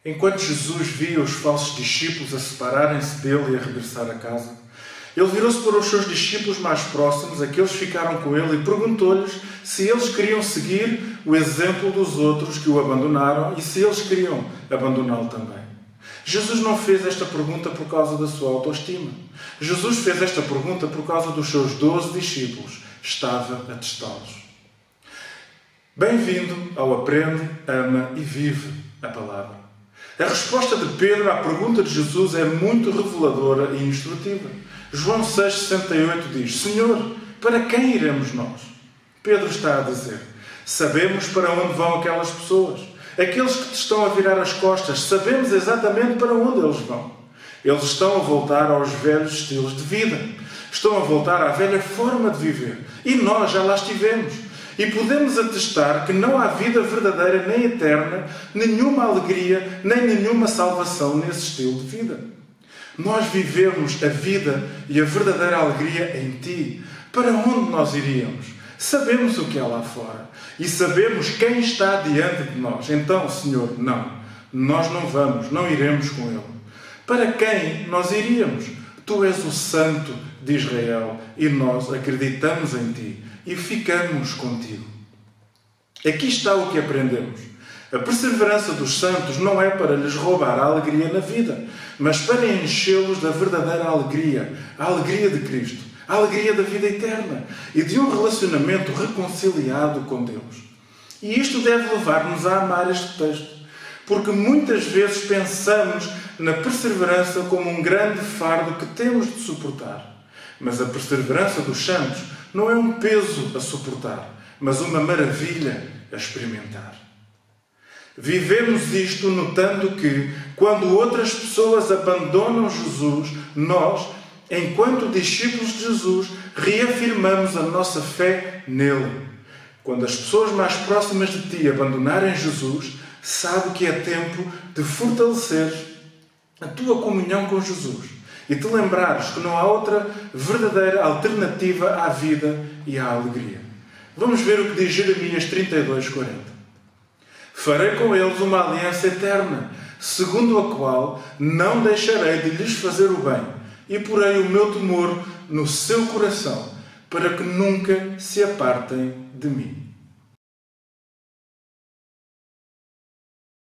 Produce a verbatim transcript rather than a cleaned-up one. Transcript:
Enquanto Jesus via os falsos discípulos a separarem-se dele e a regressar a casa, ele virou-se para os seus discípulos mais próximos, aqueles que ficaram com ele, e perguntou-lhes se eles queriam seguir o exemplo dos outros que o abandonaram e se eles queriam abandoná-lo também. Jesus não fez esta pergunta por causa da sua autoestima. Jesus fez esta pergunta por causa dos seus doze discípulos. Estava a testá-los. Bem-vindo ao Aprende, Ama e Vive a Palavra. A resposta de Pedro à pergunta de Jesus é muito reveladora e instrutiva. João seis, sessenta e oito diz: Senhor, para quem iremos nós? Pedro está a dizer: sabemos para onde vão aquelas pessoas. Aqueles que te estão a virar as costas, sabemos exatamente para onde eles vão. Eles estão a voltar aos velhos estilos de vida. Estão a voltar à velha forma de viver. E nós já lá estivemos. E podemos atestar que não há vida verdadeira nem eterna, nenhuma alegria, nem nenhuma salvação nesse estilo de vida. Nós vivemos a vida e a verdadeira alegria em Ti. Para onde nós iríamos? Sabemos o que há lá fora. E sabemos quem está diante de nós. Então, Senhor, não. Nós não vamos, não iremos com Ele. Para quem nós iríamos? Tu és o Santo de Israel e nós acreditamos em Ti e ficamos contigo. Aqui está o que aprendemos. A perseverança dos santos não é para lhes roubar a alegria na vida, mas para enchê-los da verdadeira alegria, a alegria de Cristo, a alegria da vida eterna e de um relacionamento reconciliado com Deus. E isto deve levar-nos a amar este texto, porque muitas vezes pensamos na perseverança como um grande fardo que temos de suportar. Mas a perseverança dos santos não é um peso a suportar, mas uma maravilha a experimentar. Vivemos isto notando que, quando outras pessoas abandonam Jesus, nós, enquanto discípulos de Jesus, reafirmamos a nossa fé nele. Quando as pessoas mais próximas de ti abandonarem Jesus, sabe que é tempo de fortalecer a tua comunhão com Jesus e te lembrares que não há outra verdadeira alternativa à vida e à alegria. Vamos ver o que diz Jeremias trinta e dois, quarenta. Farei com eles uma aliança eterna, segundo a qual não deixarei de lhes fazer o bem, e porei o meu temor no seu coração, para que nunca se apartem de mim.